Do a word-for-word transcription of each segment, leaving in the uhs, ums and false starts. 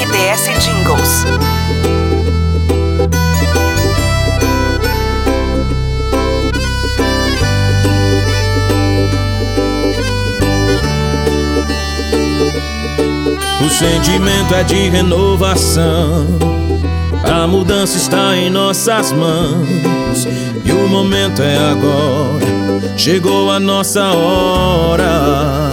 R D S Jingles. O sentimento é de renovação, a mudança está em nossas mãos e o momento é agora, chegou a nossa hora.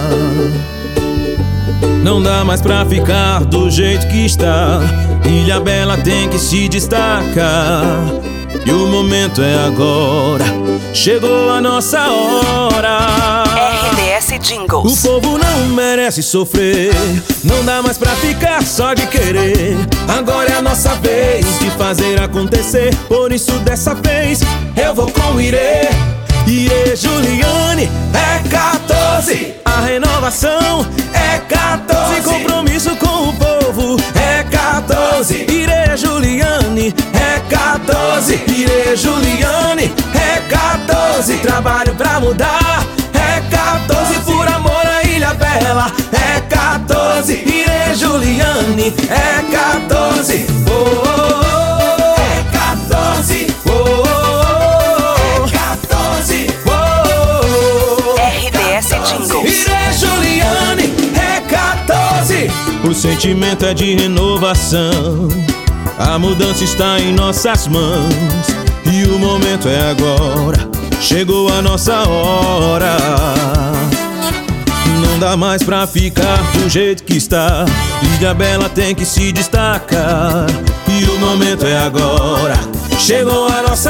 Não dá mais pra ficar do jeito que está, Ilha Bela tem que se destacar e o momento é agora, chegou a nossa hora. R D S Jingles. O povo não merece sofrer, não dá mais pra ficar só de querer. Agora é a nossa vez de fazer acontecer, por isso dessa vez eu vou com Irê. Irê Juliane é quatorze, a renovação é quatorze, compromisso com o povo é quatorze. Irê Juliane é quatorze, Irê Juliane é quatorze, trabalho pra mudar é quatorze, por amor a Ilha Bela é quatorze. Irê Juliane é quatorze, oh, oh, oh, é quatorze, oh, oh, oh, é quatorze, oh, oh, oh, R D S Jingles. Irê Juliane é quatorze. O sentimento é de renovação, a mudança está em nossas mãos e o momento é agora, chegou a nossa hora. Não dá mais pra ficar do jeito que está, Ilha Bela tem que se destacar e o momento é agora, chegou a nossa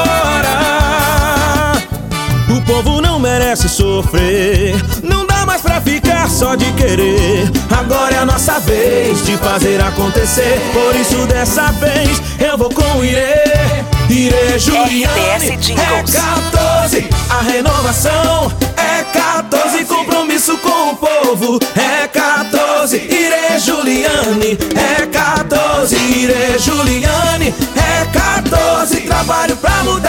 hora. O povo não merece sofrer, não dá mais pra ficar só de querer. Agora é a nossa vez de fazer acontecer, por isso dessa vez eu vou com Irê. Irê Juliane é quatorze, a renovação é quatorze, compromisso com o povo é quatorze. Irê Juliane é quatorze, Irê Juliane é quatorze, trabalho pra mudar